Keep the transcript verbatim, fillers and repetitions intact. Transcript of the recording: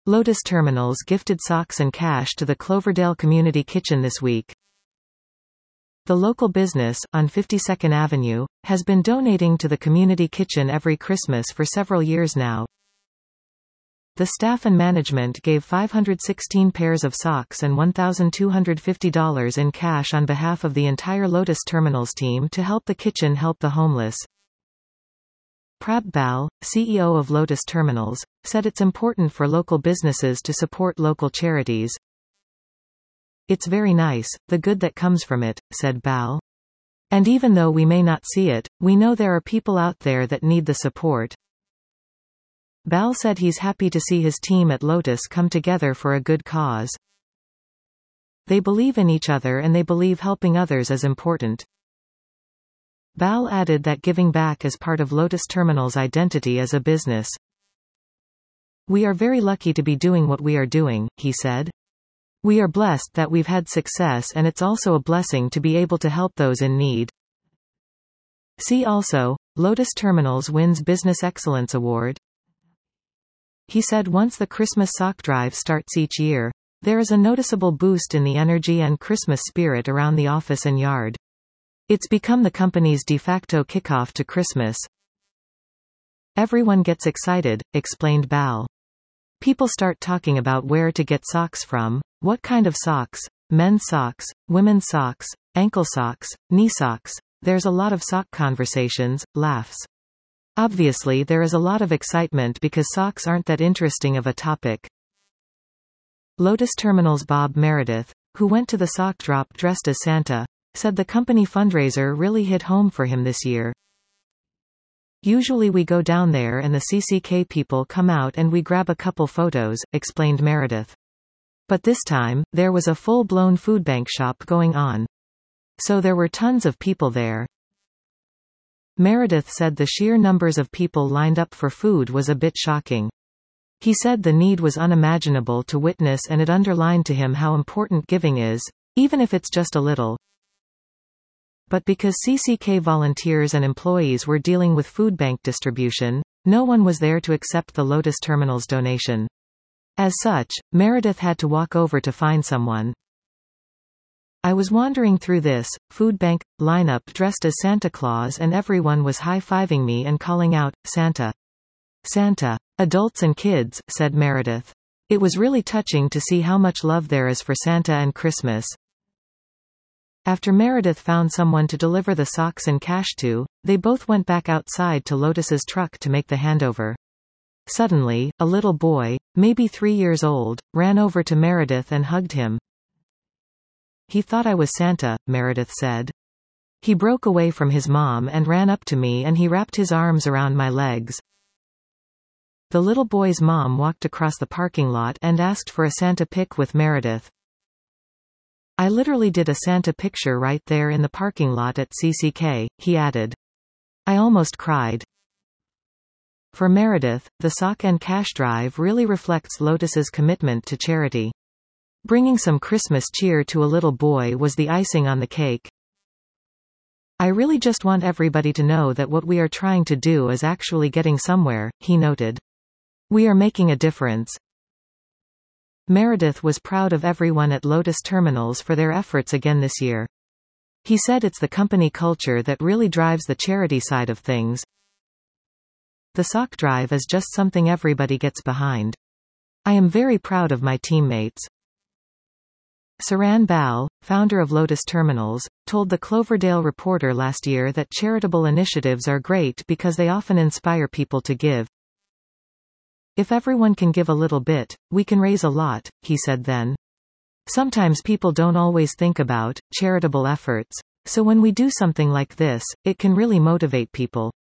Lotus Terminals gifted socks and cash to the Cloverdale Community Kitchen this week. The local business, on fifty-second Avenue, has been donating to the community kitchen every Christmas for several years now. The staff and management gave five hundred sixteen pairs of socks and one thousand two hundred fifty dollars in cash on behalf of the entire Lotus Terminals team to help the kitchen help the homeless. Prab Bal, C E O of Lotus Terminals, said it's important for local businesses to support local charities. "It's very nice, the good that comes from it," said Bal. "And even though we may not see it, we know there are people out there that need the support." Bal said he's happy to see his team at Lotus come together for a good cause. "They believe in each other and they believe helping others is important." Bal added that giving back is part of Lotus Terminals' identity as a business. "We are very lucky to be doing what we are doing," he said. "We are blessed that we've had success, and it's also a blessing to be able to help those in need." See also, Lotus Terminals wins Business Excellence Award. He said once the Christmas sock drive starts each year, there is a noticeable boost in the energy and Christmas spirit around the office and yard. It's become the company's de facto kickoff to Christmas. "Everyone gets excited," explained Bal. "People start talking about where to get socks from, what kind of socks, men's socks, women's socks, ankle socks, knee socks. There's a lot of sock conversations, laughs. Obviously there is a lot of excitement because socks aren't that interesting of a topic." Lotus Terminals' Bob Meredith, who went to the sock drop dressed as Santa, said the company fundraiser really hit home for him this year. "Usually we go down there and the C C K people come out and we grab a couple photos," explained Meredith. "But this time, there was a full-blown food bank shop going on. So there were tons of people there." Meredith said the sheer numbers of people lined up for food was a bit shocking. He said the need was unimaginable to witness and it underlined to him how important giving is, even if it's just a little. But because C C K volunteers and employees were dealing with food bank distribution, no one was there to accept the Lotus Terminals donation. As such, Meredith had to walk over to find someone. "I was wandering through this food bank lineup dressed as Santa Claus and everyone was high-fiving me and calling out, 'Santa! Santa!' Adults and kids," said Meredith. "It was really touching to see how much love there is for Santa and Christmas." After Meredith found someone to deliver the socks and cash to, they both went back outside to Lotus's truck to make the handover. Suddenly, a little boy, maybe three years old, ran over to Meredith and hugged him. "He thought I was Santa," Meredith said. "He broke away from his mom and ran up to me and he wrapped his arms around my legs." The little boy's mom walked across the parking lot and asked for a Santa pic with Meredith. "I literally did a Santa picture right there in the parking lot at C C K, he added. "I almost cried." For Meredith, the sock and cash drive really reflects Lotus's commitment to charity. Bringing some Christmas cheer to a little boy was the icing on the cake. "I really just want everybody to know that what we are trying to do is actually getting somewhere," he noted. "We are making a difference." Meredith was proud of everyone at Lotus Terminals for their efforts again this year. He said it's the company culture that really drives the charity side of things. "The sock drive is just something everybody gets behind. I am very proud of my teammates." Saran Bal, founder of Lotus Terminals, told the Cloverdale Reporter last year that charitable initiatives are great because they often inspire people to give. "If everyone can give a little bit, we can raise a lot," he said then. "Sometimes people don't always think about charitable efforts. So when we do something like this, it can really motivate people."